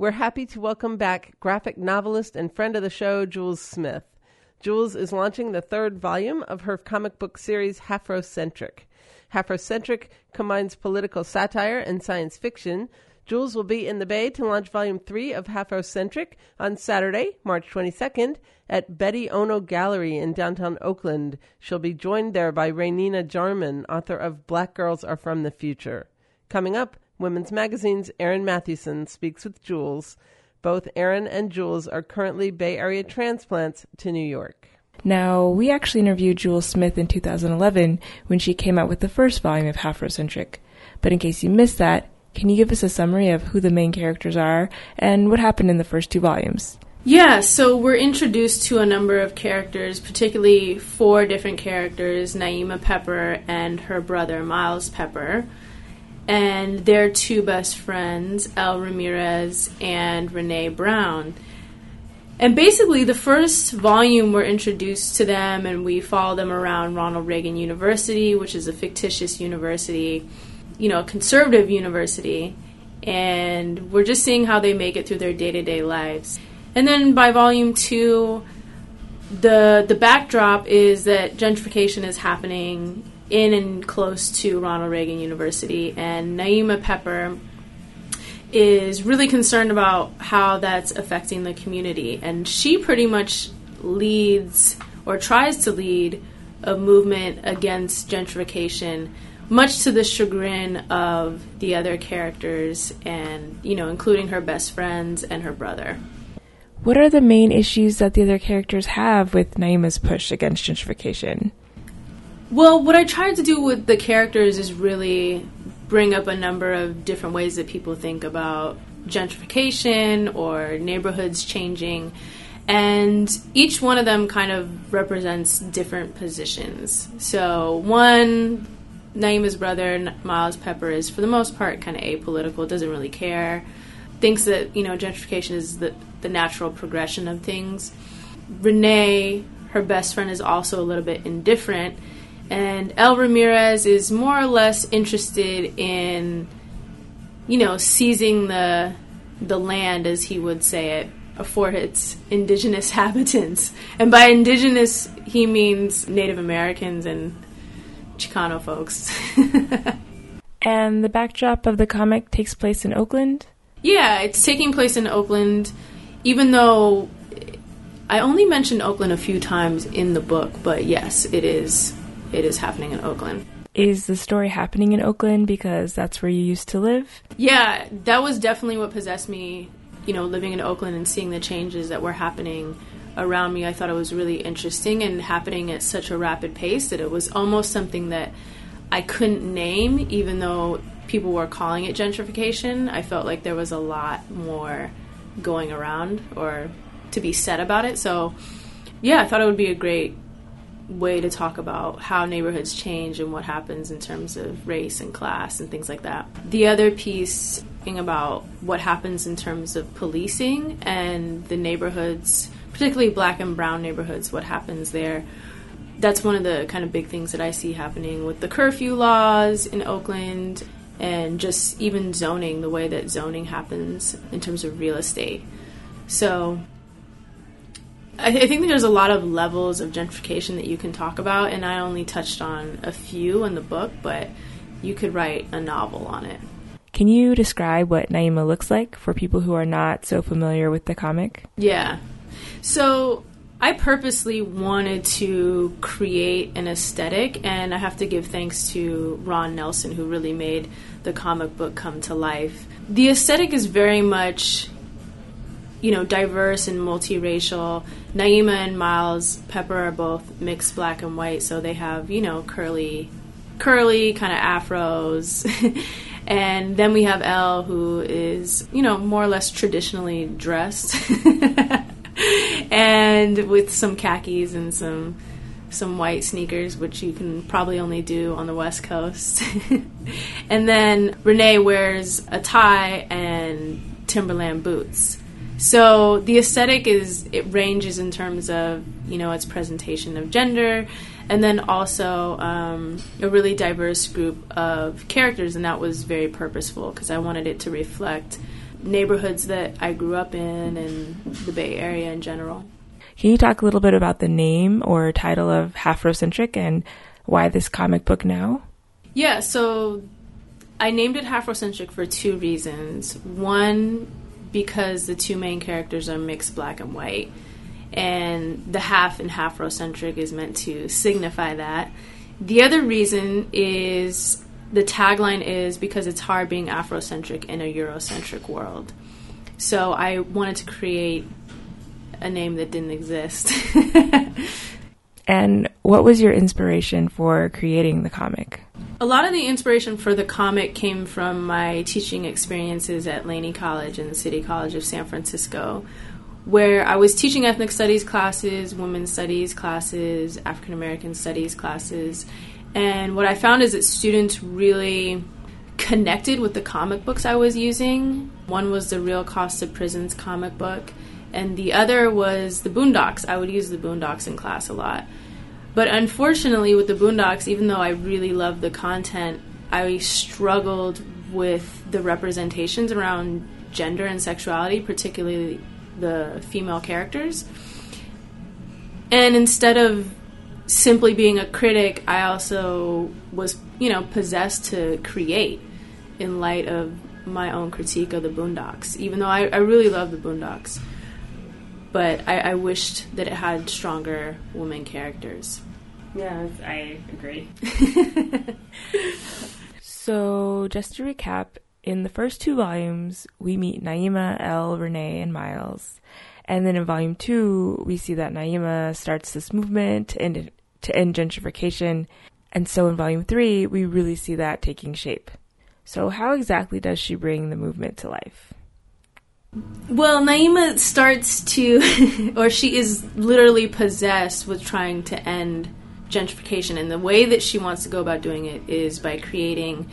we're happy to welcome back graphic novelist and friend of the show, Jules Smith. Jules is launching the third volume of her comic book series, Halfrocentric. Halfrocentric combines political satire and science fiction. Jules will be in the Bay to launch Volume 3 of Halfrocentric on Saturday, March 22nd, at Betty Ono Gallery in downtown Oakland. She'll be joined there by Rainina Jarman, author of Black Girls Are From the Future. Coming up, Women's Magazine's Erin Mathewson speaks with Jules. Both Erin and Jules are currently Bay Area transplants to New York. Now, we actually interviewed Jules Smith in 2011 when she came out with the first volume of Halfrocentric. But in case you missed that, can you give us a summary of who the main characters are and what happened in the first 2 volumes? Yeah, so we're introduced to a number of characters, particularly 4 different characters, Naima Pepper and her brother, Miles Pepper, and their 2 best friends, Elle Ramirez and Renee Brown. And basically, the first volume, we're introduced to them, and we follow them around Ronald Reagan University, which is a fictitious university, a conservative university, and we're just seeing how they make it through their day-to-day lives. And then by volume 2, the backdrop is that gentrification is happening in and close to Ronald Reagan University, and Naima Pepper is really concerned about how that's affecting the community. And she pretty much leads, or tries to lead, a movement against gentrification, much to the chagrin of the other characters and, including her best friends and her brother. What are the main issues that the other characters have with Naima's push against gentrification? Well, what I tried to do with the characters is really bring up a number of different ways that people think about gentrification or neighborhoods changing, and each one of them kind of represents different positions. So one, Naima's brother, Miles Pepper, is for the most part kind of apolitical, doesn't really care, thinks that, gentrification is the natural progression of things. Renee, her best friend, is also a little bit indifferent, and Elle Ramirez is more or less interested in, seizing the land, as he would say it, for its indigenous habitants. And by indigenous, he means Native Americans and Chicano folks. And the backdrop of the comic takes place in Oakland? Yeah, it's taking place in Oakland, even though I only mentioned Oakland a few times in the book, but yes, it is happening in Oakland. Is the story happening in Oakland because that's where you used to live? Yeah, that was definitely what possessed me, living in Oakland and seeing the changes that were happening around me. I thought it was really interesting and happening at such a rapid pace that it was almost something that I couldn't name, even though people were calling it gentrification. I felt like there was a lot more going around or to be said about it. So, yeah, I thought it would be a great way to talk about how neighborhoods change and what happens in terms of race and class and things like that. The other piece about what happens in terms of policing and the neighborhoods, particularly black and brown neighborhoods, what happens there. That's one of the kind of big things that I see happening with the curfew laws in Oakland and just even zoning, the way that zoning happens in terms of real estate. So I think there's a lot of levels of gentrification that you can talk about, and I only touched on a few in the book, but you could write a novel on it. Can you describe what Naima looks like for people who are not so familiar with the comic? Yeah. So I purposely wanted to create an aesthetic, and I have to give thanks to Ron Nelson, who really made the comic book come to life. The aesthetic is very much, diverse and multiracial. Naima and Miles Pepper are both mixed black and white, so they have, curly kind of afros. And then we have Elle, who is, more or less traditionally dressed. And with some khakis and some white sneakers, which you can probably only do on the West Coast. And then Renee wears a tie and Timberland boots. So the aesthetic it ranges in terms of, its presentation of gender, and then also a really diverse group of characters, and that was very purposeful because I wanted it to reflect neighborhoods that I grew up in and the Bay Area in general. Can you talk a little bit about the name or title of Halfrocentric and why this comic book now? Yeah, so I named it Halfrocentric for two reasons. One, because the two main characters are mixed black and white, and the half in Halfrocentric is meant to signify that. The other reason is the tagline is because it's hard being Afrocentric in a Eurocentric world. So I wanted to create a name that didn't exist. And what was your inspiration for creating the comic? A lot of the inspiration for the comic came from my teaching experiences at Laney College and the City College of San Francisco, where I was teaching ethnic studies classes, women's studies classes, African American studies classes. And what I found is that students really connected with the comic books I was using. One was the Real Cost of Prisons comic book, and the other was the Boondocks. I would use the Boondocks in class a lot. But unfortunately, with the Boondocks, even though I really loved the content, I struggled with the representations around gender and sexuality, particularly the female characters. And instead of simply being a critic, I also was, possessed to create in light of my own critique of the Boondocks, even though I really love the Boondocks. But I wished that it had stronger women characters. Yeah, I agree. So, just to recap, in the first two volumes, we meet Naima, Elle, Renee, and Miles. And then in volume 2, we see that Naima starts this movement to end gentrification. And so in volume 3, we really see that taking shape. So how exactly does she bring the movement to life? Well, Naima starts to, or she is literally possessed with trying to end gentrification. And the way that she wants to go about doing it is by creating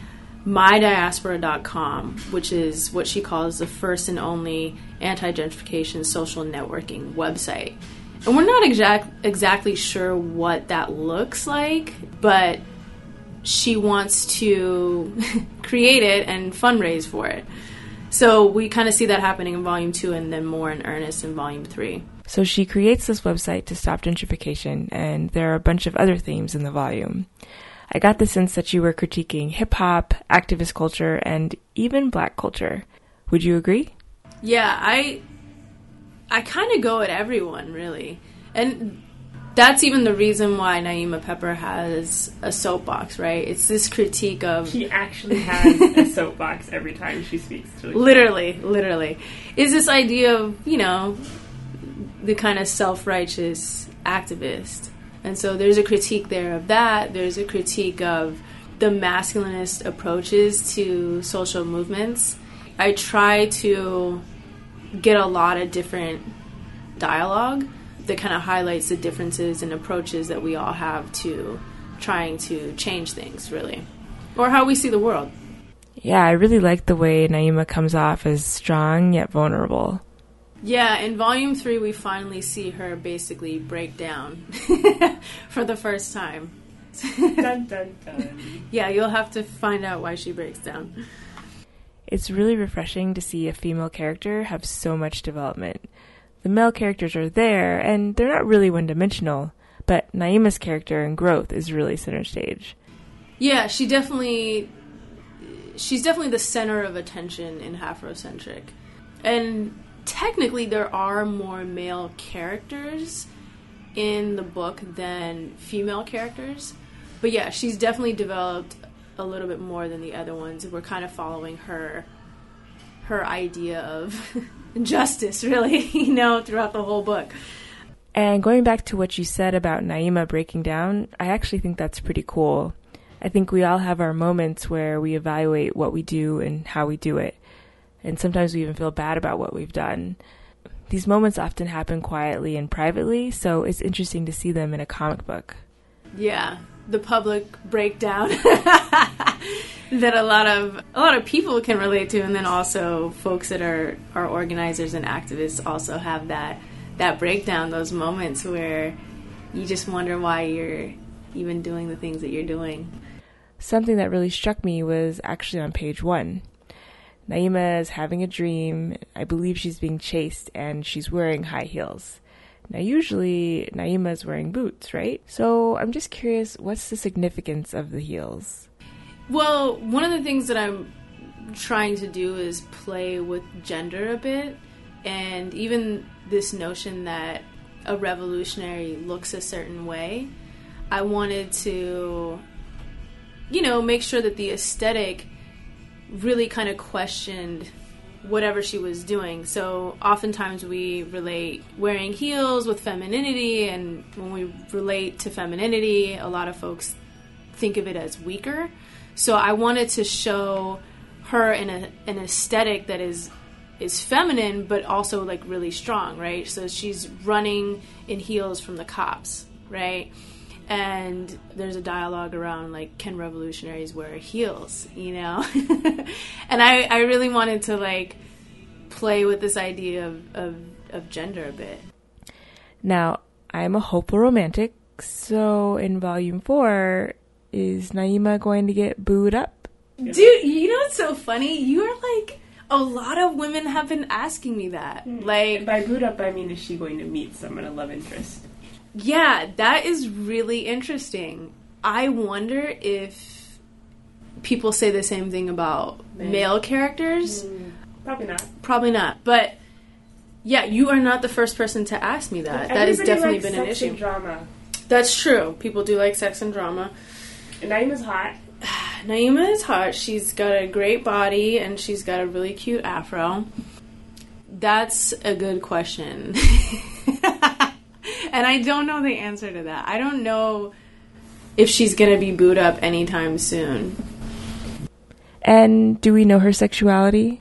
mydiaspora.com, which is what she calls the first and only anti-gentrification social networking website. And we're not exactly sure what that looks like, but she wants to create it and fundraise for it. So we kind of see that happening in Volume 2 and then more in earnest in Volume 3. So she creates this website to stop gentrification, and there are a bunch of other themes in the volume. I got the sense that you were critiquing hip-hop, activist culture, and even black culture. Would you agree? Yeah, I kind of go at everyone, really. And that's even the reason why Naima Pepper has a soapbox, right? It's this critique of... She actually has a soapbox every time she speaks. Literally. Is this idea of, the kind of self-righteous activist. And so there's a critique there of that. There's a critique of the masculinist approaches to social movements. I try to get a lot of different dialogue that kind of highlights the differences and approaches that we all have to trying to change things, really. Or how we see the world. Yeah, I really like the way Naima comes off as strong yet vulnerable. Yeah, in Volume 3, we finally see her basically break down for the first time. Dun, dun, dun. Yeah, you'll have to find out why she breaks down. It's really refreshing to see a female character have so much development. The male characters are there, and they're not really one-dimensional, but Naima's character and growth is really center stage. Yeah, she's definitely the center of attention in Halfrocentric. And technically there are more male characters in the book than female characters. But yeah, she's definitely developed a little bit more than the other ones. We're kind of following her idea of justice, really, throughout the whole book. And going back to what you said about Naima breaking down, I actually think that's pretty cool. I think we all have our moments where we evaluate what we do and how we do it. And sometimes we even feel bad about what we've done. These moments often happen quietly and privately, so it's interesting to see them in a comic book. Yeah, the public breakdown that a lot of people can relate to, and then also folks that are organizers and activists also have that breakdown, those moments where you just wonder why you're even doing the things that you're doing. Something that really struck me was actually on page 1. Naima is having a dream. I believe she's being chased and she's wearing high heels. Now, usually Naima is wearing boots, right? So I'm just curious, what's the significance of the heels? Well, one of the things that I'm trying to do is play with gender a bit, and even this notion that a revolutionary looks a certain way. I wanted to, make sure that the aesthetic really kind of questioned whatever she was doing. So oftentimes we relate wearing heels with femininity, and when we relate to femininity, a lot of folks think of it as weaker. So I wanted to show her in an aesthetic that is feminine, but also like really strong, right? So she's running in heels from the cops, right? And there's a dialogue around like, can revolutionaries wear heels, And I really wanted to like play with this idea of gender a bit. Now, I'm a hopeful romantic, so in volume 4, is Naima going to get booed up? Dude, you know what's so funny? You're like, a lot of women have been asking me that. Like, by booed up, I mean, is she going to meet someone, a love interest? Yeah, that is really interesting. I wonder if people say the same thing about male characters. Probably not. Probably not. But, yeah, you are not the first person to ask me that. That has definitely been an issue. Sex and drama. That's true. People do like sex and drama. And Naima's hot. Naima is hot. She's got a great body, and she's got a really cute afro. That's a good question. And I don't know the answer to that. I don't know if she's going to be booed up anytime soon. And do we know her sexuality?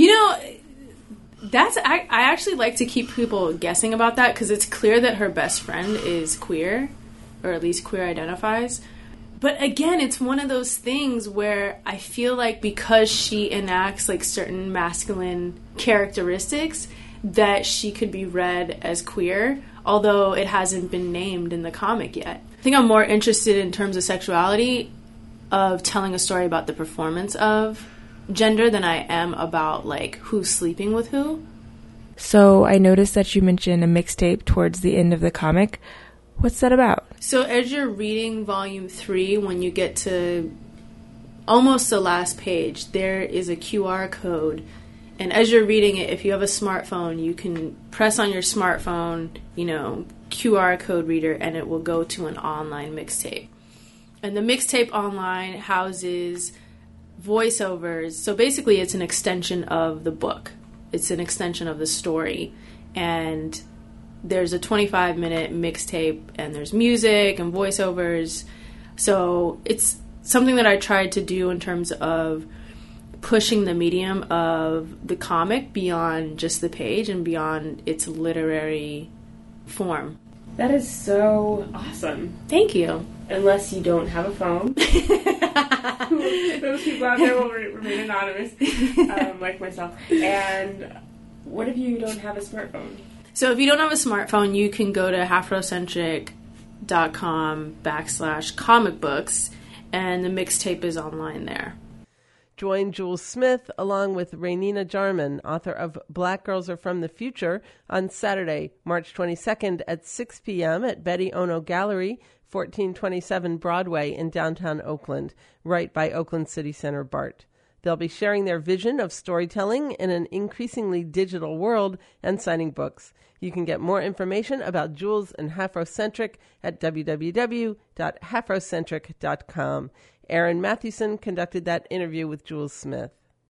I actually like to keep people guessing about that, because it's clear that her best friend is queer, or at least queer identifies. But again, it's one of those things where I feel like because she enacts like certain masculine characteristics, that she could be read as queer, although it hasn't been named in the comic yet. I think I'm more interested in terms of sexuality of telling a story about the performance of gender than I am about like who's sleeping with who. So I noticed that you mentioned a mixtape towards the end of the comic. What's that about? So as you're reading volume 3, when you get to almost the last page, there is a QR code. And as you're reading it, if you have a smartphone, you can press on your smartphone, QR code reader, and it will go to an online mixtape. And the mixtape online houses voiceovers. So basically, it's an extension of the book. It's an extension of the story. And there's a 25-minute mixtape, and there's music and voiceovers. So it's something that I tried to do in terms of pushing the medium of the comic beyond just the page and beyond its literary form. That is so awesome. Thank you. Unless you don't have a phone. Those people out there will remain anonymous, like myself. And what if you don't have a smartphone? So if you don't have a smartphone, you can go to hafrocentric.com/comic books, and the mixtape is online there. Join Jules Smith along with Rainina Jarman, author of Black Girls Are From the Future, on Saturday, March 22nd at 6 p.m. at Betty Ono Gallery, 1427 Broadway in downtown Oakland, right by Oakland City Center BART. They'll be sharing their vision of storytelling in an increasingly digital world and signing books. You can get more information about Jules and Hafrocentric at www.hafrocentric.com. Aaron Mathewson conducted that interview with Jules Smith.